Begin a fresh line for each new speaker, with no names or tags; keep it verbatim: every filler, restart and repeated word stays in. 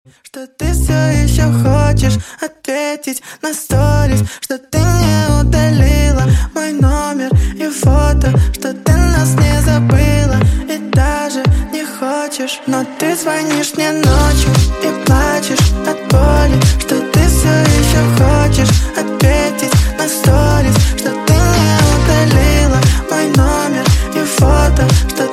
Что ты все еще хочешь ответить на сторис, что ты не удалила мой номер и фото, что ты нас не забыла и даже не хочешь. Но ты звонишь мне ночью и плачешь от боли, что ты все еще хочешь ответить на сторис, что ты не удалила мой номер и фото, что